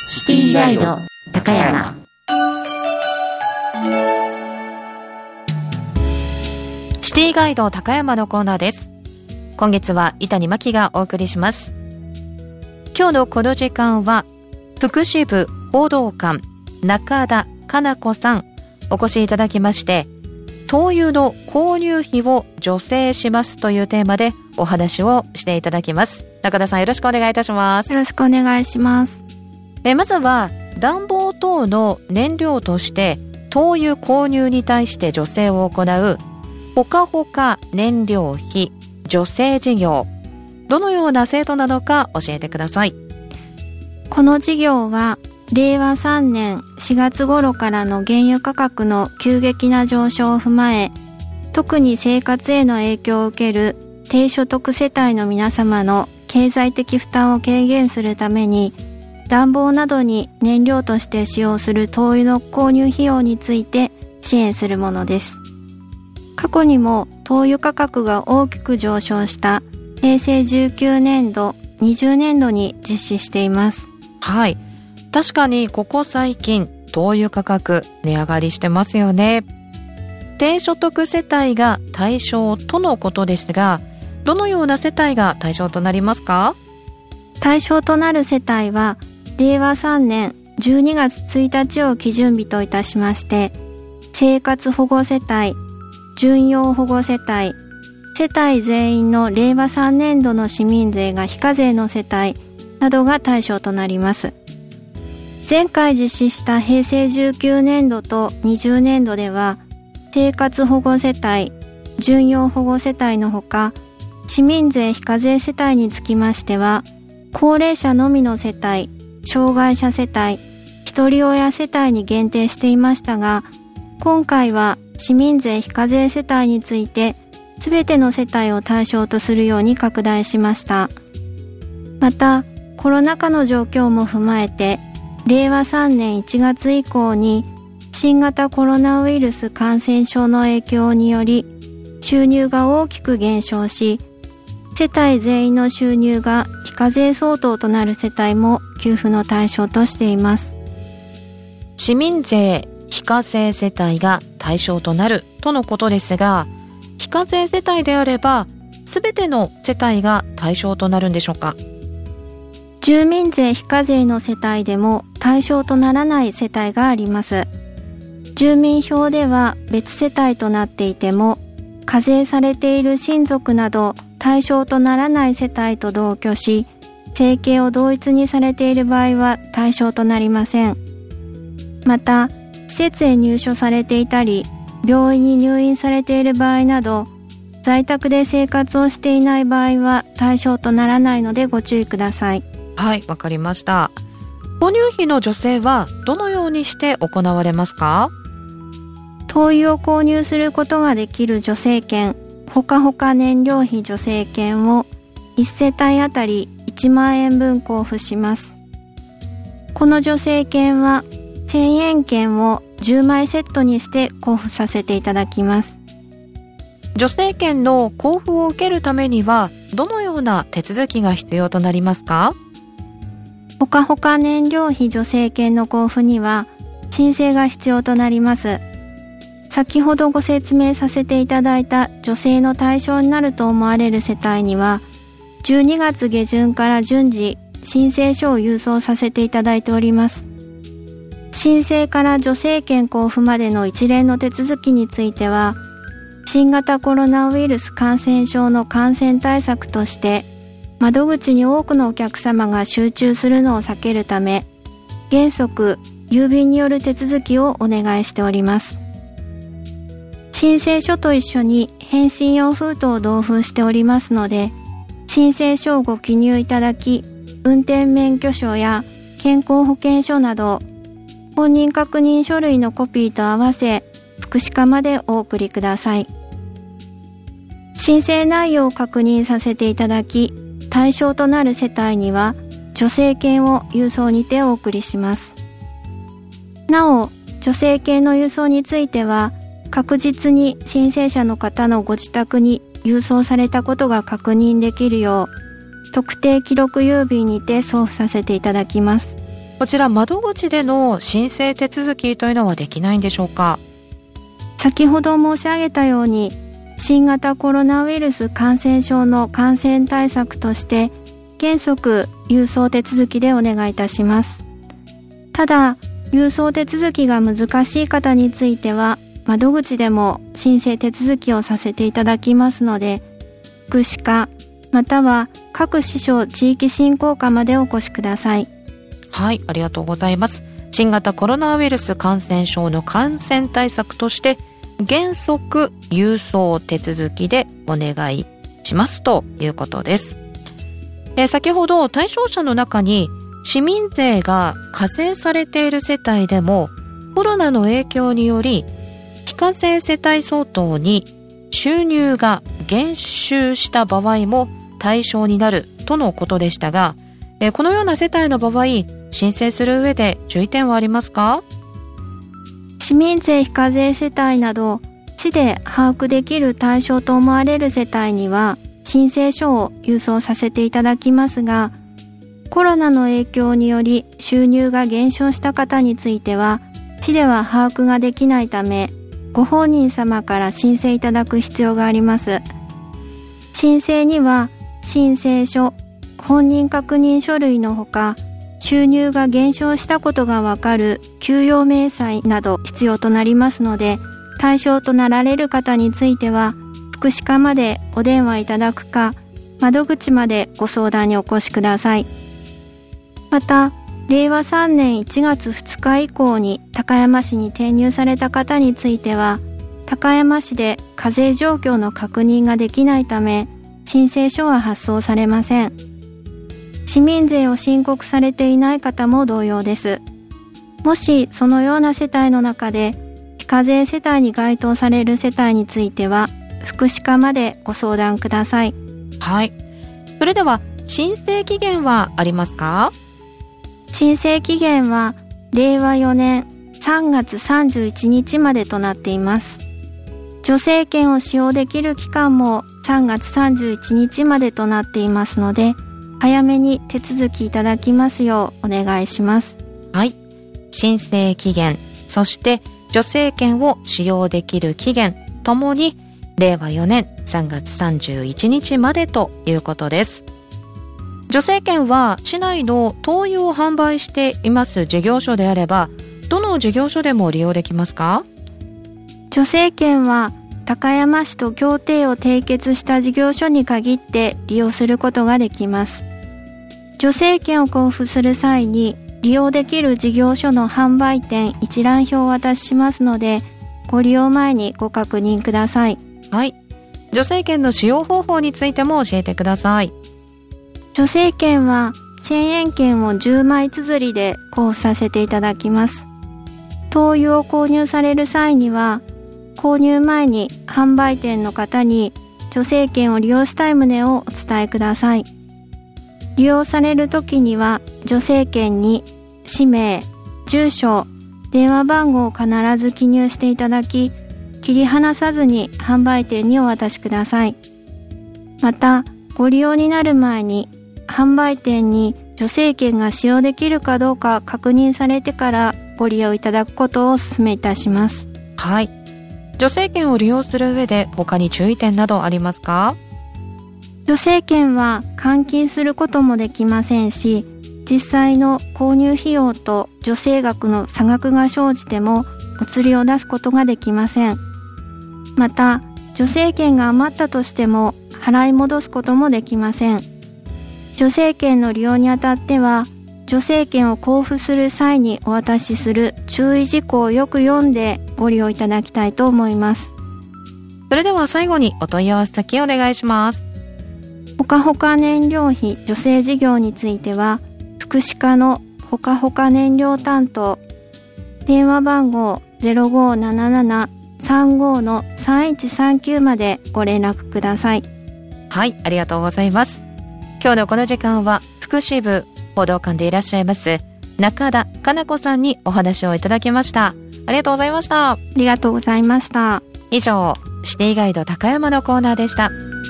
シティガイド高山。 シティガイド高山のコーナーです。今月は伊谷真希がお送りします。今日のこの時間は福祉部報道官中田かな子さんお越しいただきまして、灯油の購入費を助成しますというテーマでお話をしていただきます。中田さん、よろしくお願いいたします。 よろしくお願いします。 まずは暖房等の燃料として灯油購入に対して助成を行うほかほか燃料費助成事業、どのような制度なのか教えてください。 この事業は令和3年4月頃からの原油価格の急激な上昇を踏まえ、特に生活への影響を受ける低所得世帯の皆様の経済的負担を軽減するために、暖房などに燃料として使用する灯油の購入費用について支援するものです。過去にも灯油価格が大きく上昇した平成19年度、20年度に実施しています。 はい。確かにここ最近灯油価格値上がりしてますよね。低所得世帯が対象とのことですが、どのような世帯が対象となりますか？ 対象となる世帯は令和3年12月1日を基準日といたしまして、生活保護世帯、準用保護世帯、世帯全員の令和3年度の市民税が非課税の世帯などが対象となります。前回実施した平成19年度と20年度では、生活保護世帯、準用保護世帯のほか、市民税非課税世帯につきましては、高齢者のみの世帯、障害者世帯、一人親世帯に限定していましたが、今回は市民税非課税世帯について、すべての世帯を対象とするように拡大しました。また、コロナ禍の状況も踏まえて、令和3年1月以降に新型コロナウイルス感染症の影響により収入が大きく減少し、世帯全員の収入が非課税相当となる世帯も給付の対象としています。 市民税非課税世帯が対象となるとのことですが、非課税世帯であればすべての世帯が対象となるんでしょうか？ 住民税非課税の世帯でも対象とならない世帯があります。住民票では別世帯となっていても、課税されている親族など対象とならない世帯と同居し、生計を同一にされている場合は対象となりません。また、施設へ入所されていたり、病院に入院されている場合など、在宅で生活をしていない場合は対象とならないのでご注意ください。 はい、わかりました。購入費の助成はどのようにして行われますか？ 灯油を購入することができる助成券、ほかほか燃料費助成券を1世帯あたり1万円分交付します。この助成券は1000円券を10枚セットにして交付させていただきます。 助成券の交付を受けるためにはどのような手続きが必要となりますか？ ほかほか燃料費助成券の交付には申請が必要となります。先ほどご説明させていただいた助成の対象になると思われる世帯には、12月下旬から順次申請書を郵送させていただいております。申請から助成券交付までの一連の手続きについては、新型コロナウイルス感染症の感染対策として、窓口に多くのお客様が集中するのを避けるため、原則郵便による手続きをお願いしております。申請書と一緒に返信用封筒を同封しておりますので、申請書をご記入いただき、運転免許証や健康保険証など本人確認書類のコピーと合わせ、福祉課までお送りください。申請内容を確認させていただき、対象となる世帯には助成券を郵送にてお送りします。なお、助成券の郵送については、確実に申請者の方のご自宅に郵送されたことが確認できるよう、特定記録郵便にて送付させていただきます。 こちら窓口での申請手続きというのはできないんでしょうか？ 先ほど申し上げたように、新型コロナウイルス感染症の感染対策として原則郵送手続きでお願いいたします。ただ、郵送手続きが難しい方については窓口でも申請手続きをさせていただきますので、福祉課または各支所地域振興課までお越しください。 はい、ありがとうございます。新型コロナウイルス感染症の感染対策として原則郵送手続きでお願いしますということです。先ほど対象者の中に市民税が課税されている世帯でもコロナの影響により非課税世帯相当に収入が減収した場合も対象になるとのことでしたが、このような世帯の場合申請する上で注意点はありますか？ 市民税非課税世帯など市で把握できる対象と思われる世帯には申請書を郵送させていただきますが、コロナの影響により収入が減少した方については市では把握ができないため、ご本人様から申請いただく必要があります。申請には申請書、本人確認書類のほか、収入が減少したことがわかる給与明細など必要となりますので、対象となられる方については福祉課までお電話いただくか、窓口までご相談にお越しください。また、令和3年1月2日以降に高山市に転入された方については、高山市で課税状況の確認ができないため、申請書は発送されません。市民税を申告されていない方も同様です。もしそのような世帯の中で非課税世帯に該当される世帯については福祉課までご相談ください。 はい。それでは申請期限はありますか？ 申請期限は令和4年3月31日までとなっています。助成券を使用できる期間も3月31日までとなっていますので、早めに手続きいただきますようお願いします。 はい。申請期限、そして助成券を使用できる期限ともに令和4年3月31日までということです。助成券は市内の灯油を販売しています事業所であれば、どの事業所でも利用できますか？ 助成券は高山市と協定を締結した事業所に限って利用することができます。助成券を交付する際に利用できる事業所の販売店一覧表をお渡ししますので、ご利用前にご確認ください。 はい。助成券の使用方法についても教えてください。 助成券は1000円券を10枚綴りで交付させていただきます。灯油を購入される際には、購入前に販売店の方に助成券を利用したい旨をお伝えください。利用されるときには助成券に氏名、住所、電話番号を必ず記入していただき、切り離さずに販売店にお渡しください。また、ご利用になる前に販売店に助成券が使用できるかどうか確認されてからご利用いただくことをお勧めいたします。 はい。助成券を利用する上で他に注意点などありますか？ 助成券は換金することもできませんし、実際の購入費用と助成額の差額が生じてもお釣りを出すことができません。また、助成券が余ったとしても払い戻すこともできません。助成券の利用にあたっては、助成券を交付する際にお渡しする注意事項をよく読んでご利用いただきたいと思います。 それでは最後にお問い合わせ先お願いします。 ほかほか燃料費助成事業については、福祉課のほかほか燃料担当、電話番号 0577-35-3139 までご連絡ください。 はい、ありがとうございます。今日のこの時間は福祉部報道官でいらっしゃいます中田かな子さんにお話をいただきました。ありがとうございました。 ありがとうございました。 以上、シティガイド高山のコーナーでした。